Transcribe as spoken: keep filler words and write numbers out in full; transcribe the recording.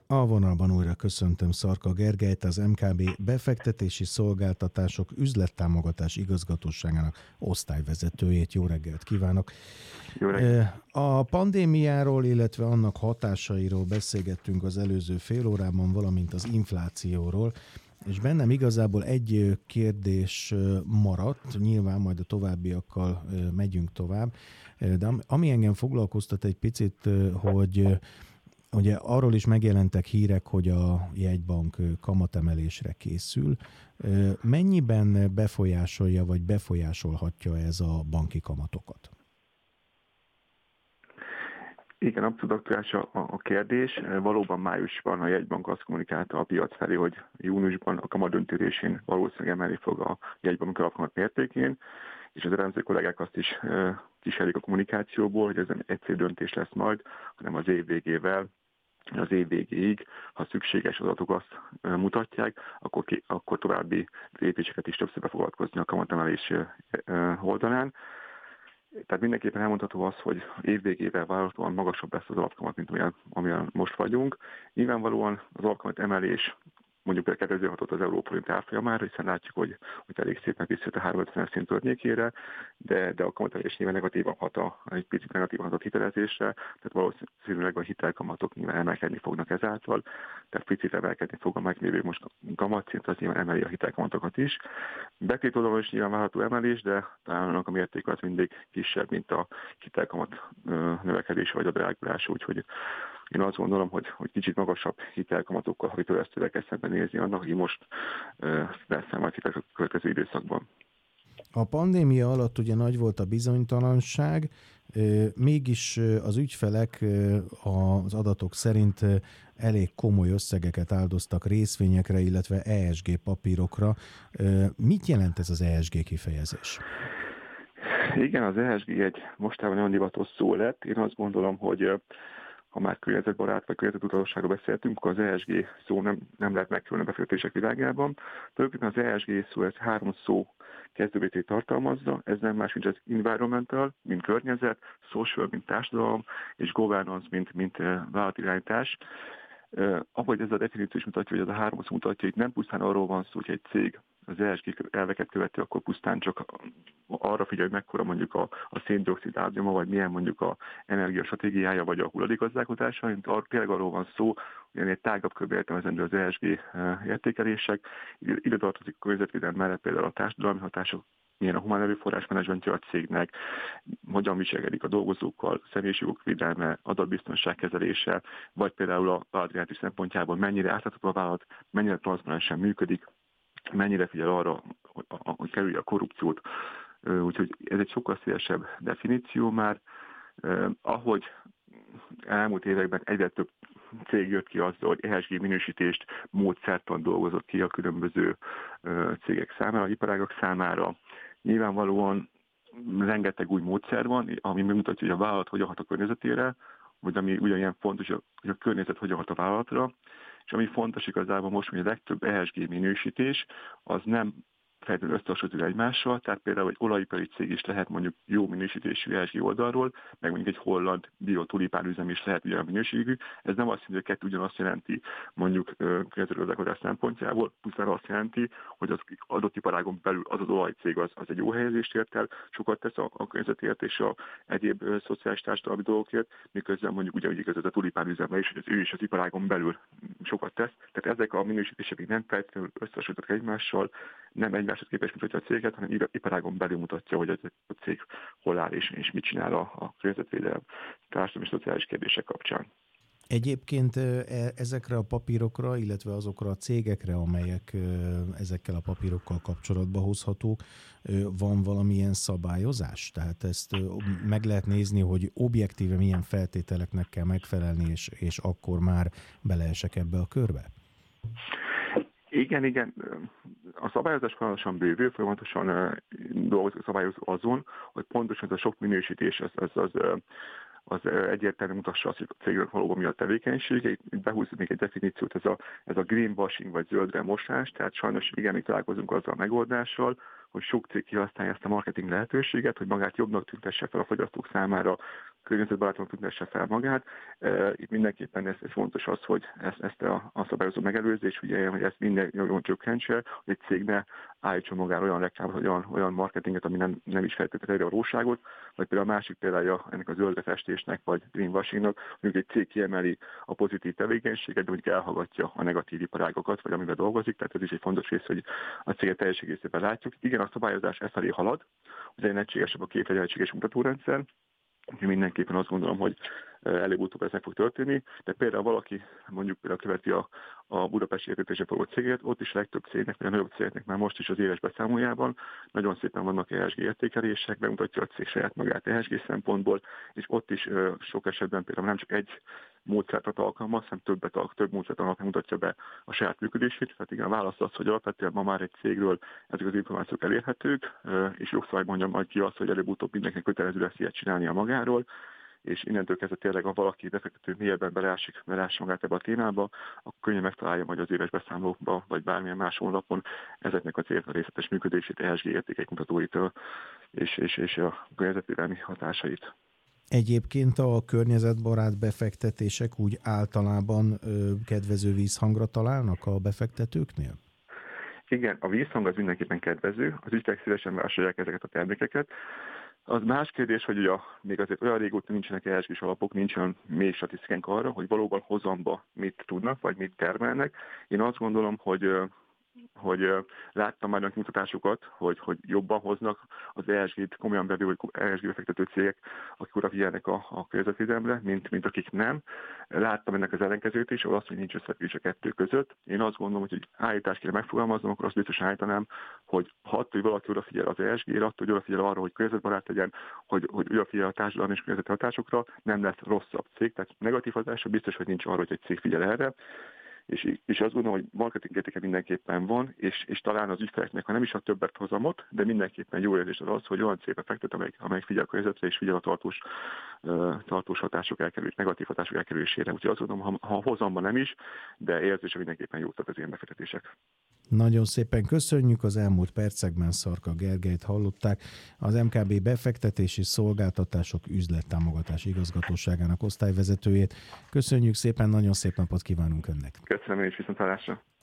A vonalban újra köszöntöm Szarka Gergelyt, az em ká bé befektetési szolgáltatások üzlettámogatás igazgatóságának osztályvezetőjét. Jó reggelt kívánok! Jó reggelt. A pandémiáról, illetve annak hatásairól beszélgettünk az előző fél órában, valamint az inflációról, és bennem igazából egy kérdés maradt, nyilván majd a továbbiakkal megyünk tovább, de ami engem foglalkoztat egy picit, hogy ugye arról is megjelentek hírek, hogy a jegybank kamatemelésre készül. Mennyiben befolyásolja, vagy befolyásolhatja ez a banki kamatokat? Igen, abszolút aktuális a, a kérdés. Valóban májusban a jegybank azt kommunikálta a piac felé, hogy júniusban a kamadöntésén valószínűleg emelni fog a jegybank alapkamat mértékén, és az elemző kollégák azt is e, kísérlik a kommunikációból, hogy ez nem egyszerű döntés lesz majd, hanem az év végével, az év végéig, ha szükséges adatok azt mutatják, akkor, ki, akkor további lépéseket is többször befogadkozni a kamatemelés oldalán. Tehát mindenképpen elmondható az, hogy évvégével várhatóan magasabb lesz az alapkamat, mint amilyen, amilyen most vagyunk. Nyilvánvalóan az alapkamat emelés mondjuk kedvezőhatott az európai árfolyamára, hiszen látjuk, hogy, hogy elég szépen visszajött a háromszázötvenes szint környékére, de, de a kamatemelés nyilván negatívan hat a, egy picit negatívan hat a hitelezésre, tehát valószínűleg a hitelkamatok nyilván emelkedni fognak ezáltal, tehát picit emelkedni fog a meglévő most kamatszint, az nyilván emeli a hitelkamatokat is. Betét oldalon is nyilván várható emelés, de talán annak a mértéke az mindig kisebb, mint a hitelkamat növekedése vagy a drágulása, úgyhogy én azt gondolom, hogy, hogy kicsit magasabb hitelkamatokkal, ha hitelezőleg kell szembenézni annak, aki most uh, lesz majd hitel a következő időszakban. A pandémia alatt ugye nagy volt a bizonytalanság, mégis az ügyfelek az adatok szerint elég komoly összegeket áldoztak részvényekre, illetve é es gé papírokra. Mit jelent ez az é es gé kifejezés? Igen, az é es gé egy mostában nagyon divatos szó lett. Én azt gondolom, hogy ha már környezetbarát vagy környezetudatosságról beszéltünk, akkor az é es gé szó nem, nem lehet megkerülni a befektetések világában. Tulajdonképpen az é es gé szó, ez három szó kezdővétét tartalmazza, ez nem más, mint az environmental, mint környezet, social, mint társadalom, és governance, mint, mint vállalatirányítás. Uh, ahogy ez a definíció is mutatja, hogy ez a három szó mutatja, hogy nem pusztán arról van szó, hogy egy cég az é es gé elveket követő, akkor pusztán csak arra figyelj, hogy mekkora mondjuk a, a széndioxid árnyoma, vagy milyen mondjuk a energiastratégiája, vagy a hulladékgazdálkodása, mint ar, tényleg arról van szó, hogy ennél tágabb körbe értelmezendő az é es gé értékelések. Ide tartozik a környezetvédelem mellett például a társadalmi hatások, milyen a humán erőforrás menedzsmentje a cégnek, hogyan viselkedik a dolgozókkal, személyes jogok védelme, adatbiztonság kezelése, vagy például a vállalatirányítás szempontjából mennyire átlátható a vállalat, mennyire transzparensen működik, mennyire figyel arra, hogy, hogy kerülje a korrupciót. Úgyhogy ez egy sokkal szélesebb definíció már. Ahogy elmúlt években egyre több cég jött ki azzal, hogy é es gé minősítést, módszertan dolgozott ki a különböző cégek számára, iparágak számára. Nyilvánvalóan rengeteg új módszer van, ami megmutatja, hogy a vállalat hogyan hat a környezetére, vagy ami ugyanilyen fontos, hogy a környezet hogyan hat a vállalatra. És ami fontos igazából most, hogy a legtöbb é es gé minősítés az nem feltétlenül összehasonlító egymással, tehát például egy olajipari cég is lehet mondjuk jó minősítésű é es gé oldalról, meg mondjuk egy holland biotulipánüzem is lehet ugyan minőségű. Ez nem azt jelenti, hogy a kettő ugyanazt jelenti mondjuk környezetgazdálkodás szempontjából, pusztán azt jelenti, hogy az adott iparágon belül az az olajcég az, az egy jó helyezést ért el, sokat tesz a, a környezetért és a egyéb ö, szociális társadalmi dolgokért, miközben mondjuk ugyanúgy igaz a tulipánüzemre is, hogy az ő is az iparágon belül sokat tesz. Tehát ezek a minősítések még nem feltétlenül összehasonlítottak egymással, nem egymáshoz képest mutatja a céget, hanem iparágon belül mutatja, hogy a cég hol áll és, és mit csinál a, a környezetvédelem társadalmi és szociális kérdések kapcsán. Egyébként ezekre a papírokra, illetve azokra a cégekre, amelyek ezekkel a papírokkal kapcsolatba hozhatók, van valamilyen szabályozás? Tehát ezt meg lehet nézni, hogy objektíve milyen feltételeknek kell megfelelni, és, és akkor már beleesek ebbe a körbe? Igen, igen. A szabályozás folyamatosan bővül, folyamatosan dolgozik a szabályozó azon, hogy pontosan ez a sok minősítés az, az, az, az egyértelműen mutassa azt, hogy a cégnek valóban mi a tevékenysége. Itt behúzzuk még egy definíciót, ez a, ez a greenwashing vagy zöldre mosás, tehát sajnos igen, még találkozunk azzal a megoldással, hogy sok cég kihasználja ezt a marketing lehetőséget, hogy magát jobbnak tüntesse fel a fogyasztók számára, környezetbarátan tüntesse fel magát. Itt mindenképpen ez, ez fontos az, hogy ezt, ezt a, a szabályozó megelőzés figyeljen, hogy ezt minden jól csökkentse, hogy egy cég ne állítson magára olyan reklámot, olyan, olyan marketinget, ami nem, nem is feltétlenül a valóságot, vagy például a másik példája ennek a zöldefestésnek, vagy greenwashingnak, mondjuk egy cég kiemeli a pozitív tevékenységet, de mondjuk elhallgatja a negatív iparágokat, vagy amiben dolgozik, tehát ez is egy fontos rész, hogy a céget teljes egészében látjuk. Igen, a szabályozás ezt felé halad, hogy egy egységesebb a kép, egy egységes mutatórendszer, úgyhogy mindenképpen azt gondolom, hogy előbb-utóbb ez meg fog történni, de például valaki mondjuk például követi a, a budapesti építésen forgó céget, ott is a legtöbb cégnek, vagy a nagyobb cégnek már most is az éves beszámolójában nagyon szépen vannak E S G értékelések, bemutatja a cég saját magát E S G szempontból, és ott is sok esetben például nem csak egy módszertat alkalmaz, hanem többet, több módszert alkalmaz, mutatja be a saját működését. Tehát igen, a válasz az, hogy alapvetően ma már egy cégről ezek az információk elérhetők, és jogszabály mondja majd ki azt, hogy előbb-utóbb mindenkinek kötelező lesz ilyet csinálnia magáról, és innentől kezdve tényleg, ha valaki befektető mélyebben belásik, belássa magát ebbe a témába, akkor könnyen megtalálja majd az éves beszámolókba, vagy bármilyen más honlapon ezeknek a cégek a részletes működését, E S G értékek mutatóit és, és, és a környezetvédelmi hatásait. Egyébként a környezetbarát befektetések úgy általában ö, kedvező vízhangra találnak a befektetőknél? Igen, a vízhang az mindenképpen kedvező, az ügyfelek szívesen vásárolják ezeket a termékeket. Az más kérdés, hogy ugye még azért olyan régóta nincsenek E S G-s alapok, nincs olyan mély statisztikánk arra, hogy valóban hozamba mit tudnak, vagy mit termelnek. Én azt gondolom, hogy hogy láttam már olyan mutatásokat, hogy, hogy jobban hoznak az E S G-t komolyan bevő, vagy E S G befektető cégek, akik odafigyelnek a, a környezetvédelemre, mint, mint akik nem. Láttam ennek az ellenkezőt is, ahol azt, hogy nincs összefüggés a kettő között. Én azt gondolom, hogy egy állítást kéne megfogalmaznom, akkor azt biztosan állítanám, hogy ha attól, hogy valaki odafigyel az E S G-re, attól, hogy odafigyel arra, hogy környezetbarát legyen, hogy, hogy odafigyel a társadalmi és környezeti hatásokra, nem lesz rosszabb cég. Tehát negatív hatása biztos, hogy nincs arra, hogy egy cég figyel erre. És, és azt gondolom, hogy marketing értéke mindenképpen van, és, és talán az ügyfeleknek, ha nem is a többet hozamot, de mindenképpen jó érzés az az, hogy olyan cégbe fektet, amelyik, amelyik figyel a környezetre, és figyel a tartós, uh, tartós hatások elkerülés, negatív hatások elkerülésére. Úgyhogy azt gondolom, ha, ha hozamban nem is, de érzése mindenképpen jók az ilyen befektetések. Nagyon szépen köszönjük, az elmúlt percekben Szarka Gergelyt hallották, az em ká bé befektetési szolgáltatások üzlettámogatási igazgatóságának osztályvezetőjét. Köszönjük szépen, nagyon szép napot kívánunk önnek! Köszönöm, és viszontlátásra!